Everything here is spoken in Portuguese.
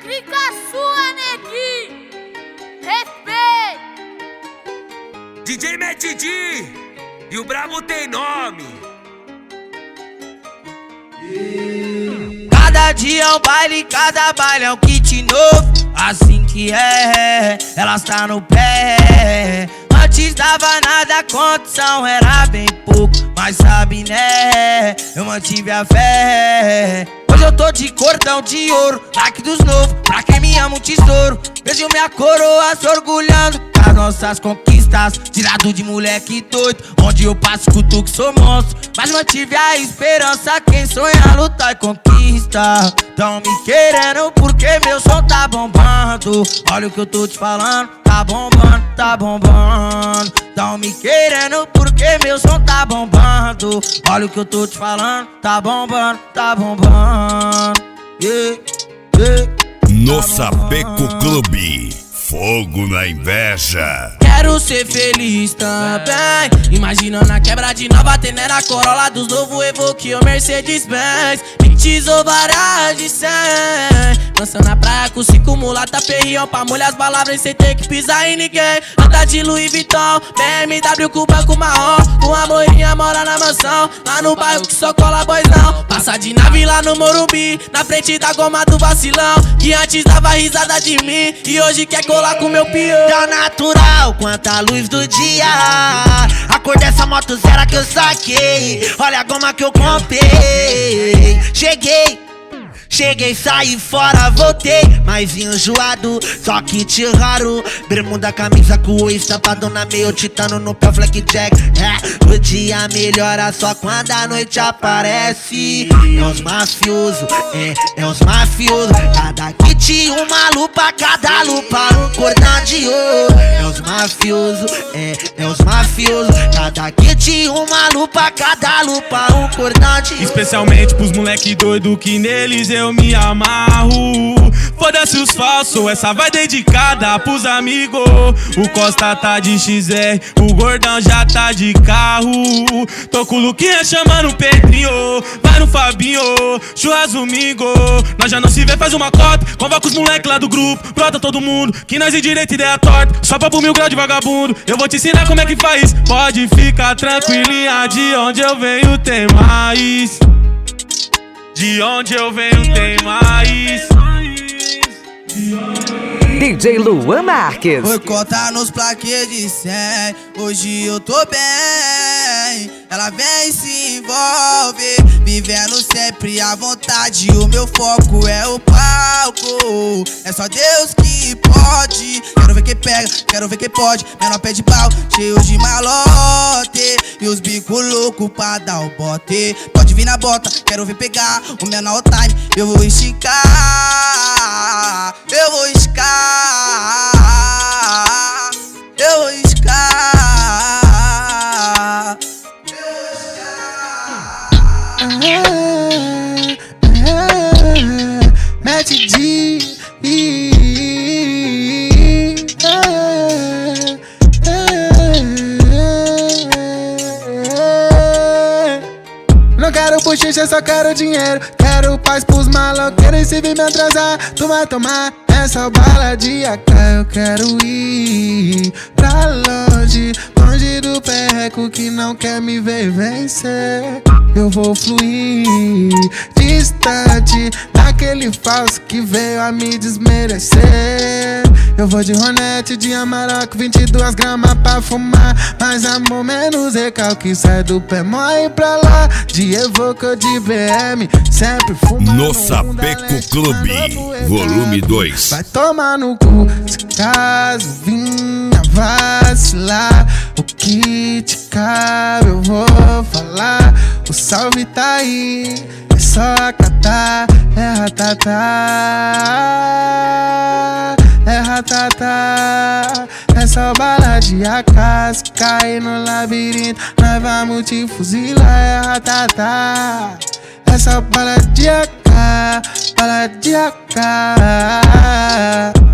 Crica sua, neguinho. Respeito. DJ Matt D e o brabo tem nome. Cada dia é um baile, cada baile é um kit novo. Assim que é, elas tá no pé. Antes dava nada, a condição era bem pouco, mas sabe né, eu mantive a fé. Hoje eu tô de cordão de ouro, like dos novos, pra quem me ama um tesouro. Vejo minha coroa se orgulhando das nossas conquistas, tirado de moleque doido, onde eu passo escuto que sou monstro. Mas mantive a esperança, quem sonha luta e conquista. Tão me querendo porque meu som tá bombando. Olha o que eu tô te falando, tá bombando, tá bombando. Tão me querendo porque meu som tá bombando. Olha o que eu tô te falando, tá bombando, tá bombando. Yeah, yeah. No Sapeco Clube, fogo na inveja. Quero ser feliz também, imaginando a quebra de nova Tenera, Corolla dos novo Evoque ou Mercedes-Benz. Pintes ou varas de 100, dançando na praia com 5 mulata perrião, pra molhar as palavras sem ter que pisar em ninguém. Anda de Louis Vuitton, BMW com banco marrom, com a moirinha mora na mansão, lá no bairro que só cola boizão. Passa de nave lá no Morumbi, na frente da goma do vacilão, que antes dava risada de mim e hoje quer colar com meu peão. Tá natural quanto a luz do dia, a cor dessa moto zero que eu saquei. Olha a goma que eu comprei. Cheguei, saí fora, voltei, mas vim enjoado, só kit raro. Bermuda, camisa com o estampado na meio titano no pé, blackjack. O dia melhora só quando a noite aparece. É os mafiosos, é os mafiosos. Cada kit uma lupa, cada lupa um cordão de ouro. É os mafiosos, é os mafiosos. Cada kit uma lupa, cada lupa um cordão de ouro. Especialmente pros moleque doido que neles eu me amarro. Foda-se os falsos, essa vai dedicada pros amigos. O Costa tá de XR, o Gordão já tá de carro. Tô com o Luquinha chamando o Pedrinho, vai no Fabinho, churras domingo. Nós já não se vê, faz uma cota, convoca os moleque lá do grupo, brota todo mundo, que nós de direita ideia torta, só papo 1000 graus de vagabundo. Eu vou te ensinar como é que faz, pode ficar tranquilinha, de onde eu venho tem mais. De onde eu venho tem mais. DJ Luan Marques. Foi contar nos plaquês de 100, hoje eu tô bem. Ela vem e se envolve, vivendo sempre à vontade. O meu foco é o palco, é só Deus que pode. Quero ver quem pega, quero ver quem pode. Menor pé de pau, cheio de malote, e os bico louco pra dar o bote. Pode vir na bota, quero ver pegar o menor time. Eu vou esticar, eu vou esticar, eu vou esticar. Matt D. Não quero bochicha, só quero dinheiro. Quero paz pros maloqueiros, e se vir me atrasar, tu vai tomar essa bala de AK. Eu quero ir pra longe, longe do perreco que não quer me ver vencer. Eu vou fluir distante daquele falso que veio a me desmerecer. Eu vou de Ronete, de Amarok, 22 gramas pra fumar. Mais amor, menos recalque, sai do pé, morre pra lá. De Evoque ou de BM, sempre fumando. No Sapeco Clube, volume 2. Vai tomar no cu, se caso vinha vacilar. O que te cabe eu vou falar. O salve tá aí, é só acatar. É ratatá, é ratatá. É só bala de AK, se cair no labirinto nós vamos te fuzilar. É ratatá, é só bala de AK, bala de AK.